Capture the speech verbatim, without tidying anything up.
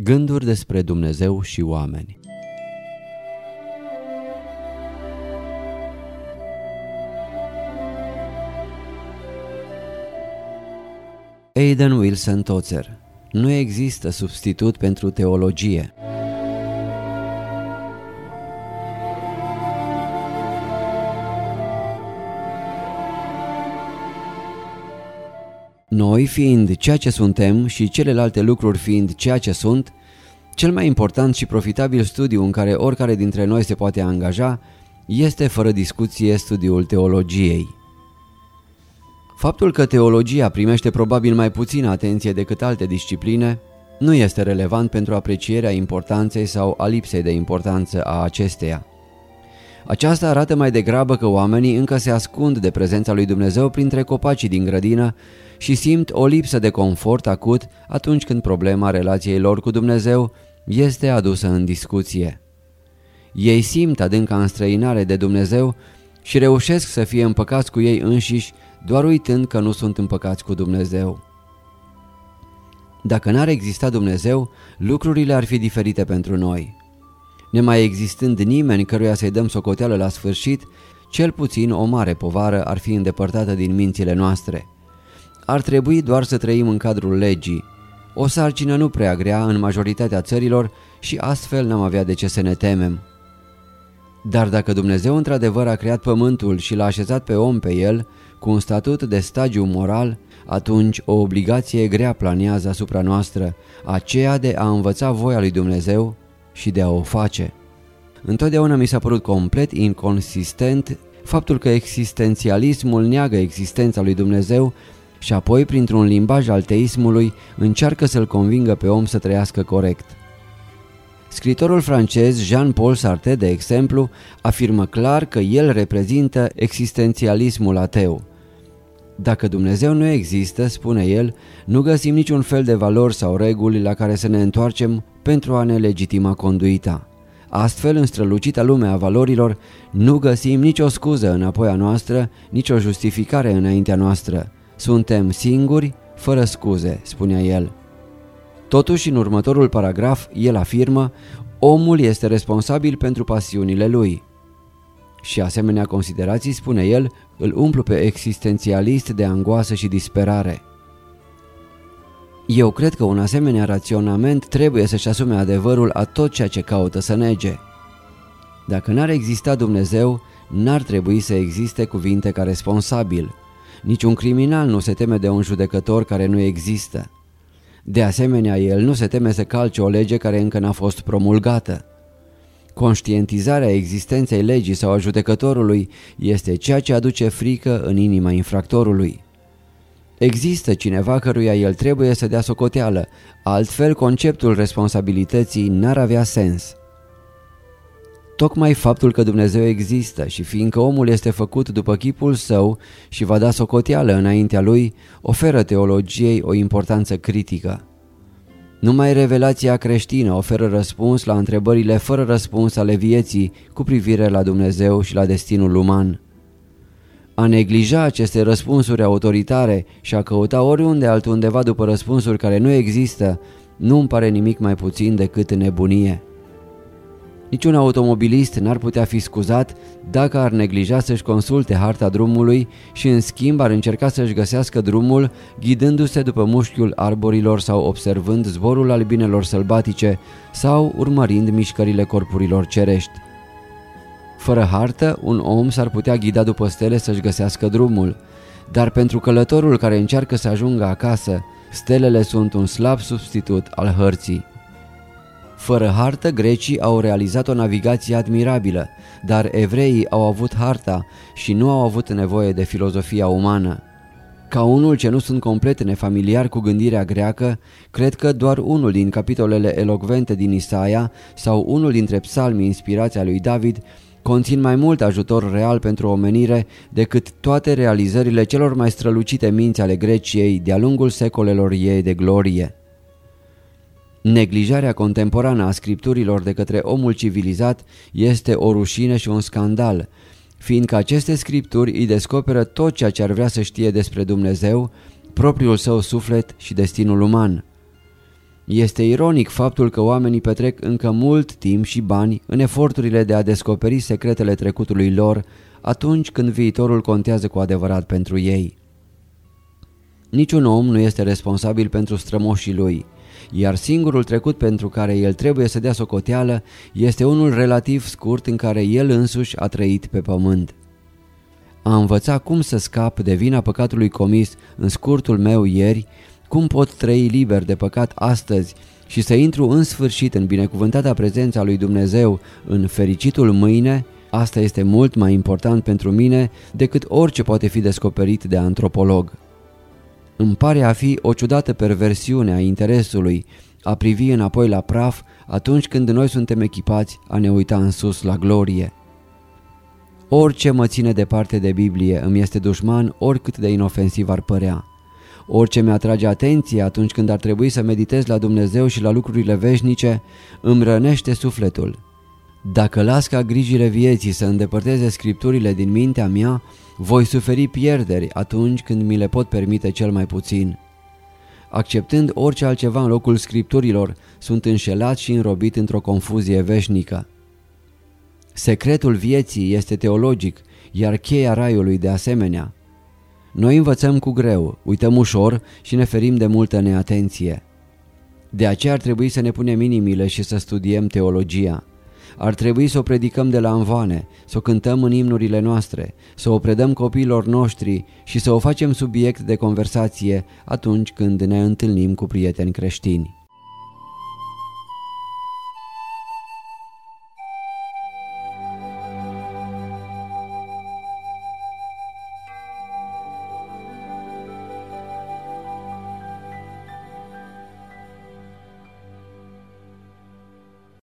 Gânduri despre Dumnezeu și oameni. Aidan Wilson Tozer. Nu există substitut pentru teologie. Noi fiind ceea ce suntem și celelalte lucruri fiind ceea ce sunt, cel mai important și profitabil studiu în care oricare dintre noi se poate angaja este fără discuție studiul teologiei. Faptul că teologia primește probabil mai puțină atenție decât alte discipline nu este relevant pentru aprecierea importanței sau a lipsei de importanță a acesteia. Aceasta arată mai degrabă că oamenii încă se ascund de prezența lui Dumnezeu printre copacii din grădină și simt o lipsă de confort acut atunci când problema relației lor cu Dumnezeu este adusă în discuție. Ei simt adânca înstrăinare de Dumnezeu și reușesc să fie împăcați cu ei înșiși, doar uitând că nu sunt împăcați cu Dumnezeu. Dacă n-ar exista Dumnezeu, lucrurile ar fi diferite pentru noi. Nemai existând nimeni căruia să-i dăm socoteală la sfârșit, cel puțin o mare povară ar fi îndepărtată din mințile noastre. Ar trebui doar să trăim în cadrul legii, o sarcină nu prea grea în majoritatea țărilor și astfel n-am avea de ce să ne temem. Dar dacă Dumnezeu într-adevăr a creat pământul și l-a așezat pe om pe el, cu un statut de stagiu moral, atunci o obligație grea planează asupra noastră, aceea de a învăța voia lui Dumnezeu și de a o face. Întotdeauna mi s-a părut complet inconsistent faptul că existențialismul neagă existența lui Dumnezeu și apoi, printr-un limbaj al teismului, încearcă să-l convingă pe om să trăiască corect. Scriitorul francez Jean-Paul Sartre, de exemplu, afirmă clar că el reprezintă existențialismul ateu. Dacă Dumnezeu nu există, spune el, nu găsim niciun fel de valori sau reguli la care să ne întoarcem pentru a ne legitima conduita. Astfel, în strălucita lume a valorilor, nu găsim nicio scuză înapoi a noastră, nicio justificare înaintea noastră. Suntem singuri, fără scuze, spunea el. Totuși, în următorul paragraf, el afirmă, omul este responsabil pentru pasiunile lui. Și asemenea considerații, spune el, îl umplu pe existențialist de angoasă și disperare. Eu cred că un asemenea raționament trebuie să-și asume adevărul a tot ceea ce caută să nege. Dacă n-ar exista Dumnezeu, n-ar trebui să existe cuvinte ca responsabil. Niciun criminal nu se teme de un judecător care nu există. De asemenea, el nu se teme să calce o lege care încă n-a fost promulgată. Conștientizarea existenței legii sau a judecătorului este ceea ce aduce frică în inima infractorului. Există cineva căruia el trebuie să dea socoteală, altfel conceptul responsabilității n-ar avea sens. Tocmai faptul că Dumnezeu există și fiindcă omul este făcut după chipul său și va da socoteală înaintea lui, oferă teologiei o importanță critică. Numai revelația creștină oferă răspuns la întrebările fără răspuns ale vieții cu privire la Dumnezeu și la destinul uman. A neglija aceste răspunsuri autoritare și a căuta oriunde altundeva după răspunsuri care nu există, nu îmi pare nimic mai puțin decât nebunie. Niciun automobilist n-ar putea fi scuzat dacă ar neglija să-și consulte harta drumului și în schimb ar încerca să-și găsească drumul ghidându-se după mușchiul arborilor sau observând zborul albinelor sălbatice sau urmărind mișcările corpurilor cerești. Fără hartă, un om s-ar putea ghida după stele să-și găsească drumul, dar pentru călătorul care încearcă să ajungă acasă, stelele sunt un slab substitut al hărții. Fără hartă, grecii au realizat o navigație admirabilă, dar evreii au avut harta și nu au avut nevoie de filozofia umană. Ca unul ce nu sunt complet nefamiliar cu gândirea greacă, cred că doar unul din capitolele elocvente din Isaia sau unul dintre psalmii inspirați a lui David conțin mai mult ajutor real pentru omenire decât toate realizările celor mai strălucite minți ale Greciei de-a lungul secolelor ei de glorie. Neglijarea contemporană a scripturilor de către omul civilizat este o rușine și un scandal, fiindcă aceste scripturi îi descoperă tot ceea ce ar vrea să știe despre Dumnezeu, propriul său suflet și destinul uman. Este ironic faptul că oamenii petrec încă mult timp și bani în eforturile de a descoperi secretele trecutului lor atunci când viitorul contează cu adevărat pentru ei. Niciun om nu este responsabil pentru strămoșii lui, iar singurul trecut pentru care el trebuie să dea socoteală este unul relativ scurt în care el însuși a trăit pe pământ. A învăța cum să scap de vina păcatului comis în scurtul meu ieri, cum pot trăi liber de păcat astăzi și să intru în sfârșit în binecuvântata prezența lui Dumnezeu în fericitul mâine, asta este mult mai important pentru mine decât orice poate fi descoperit de antropolog. Îmi pare a fi o ciudată perversiune a interesului a privi înapoi la praf atunci când noi suntem echipați a ne uita în sus la glorie. Orice mă ține departe de Biblie îmi este dușman, oricât de inofensiv ar părea. Orice mi-atrage atenție atunci când ar trebui să meditez la Dumnezeu și la lucrurile veșnice, îmi rănește sufletul. Dacă las ca grijile vieții să îndepărteze scripturile din mintea mea, voi suferi pierderi atunci când mi le pot permite cel mai puțin. Acceptând orice altceva în locul scripturilor, sunt înșelat și înrobit într-o confuzie veșnică. Secretul vieții este teologic, iar cheia raiului de asemenea. Noi învățăm cu greu, uităm ușor și ne ferim de multă neatenție. De aceea ar trebui să ne punem inimile și să studiem teologia. Ar trebui să o predicăm de la învoane, să o cântăm în imnurile noastre, să o predăm copiilor noștri și să o facem subiect de conversație atunci când ne întâlnim cu prieteni creștini.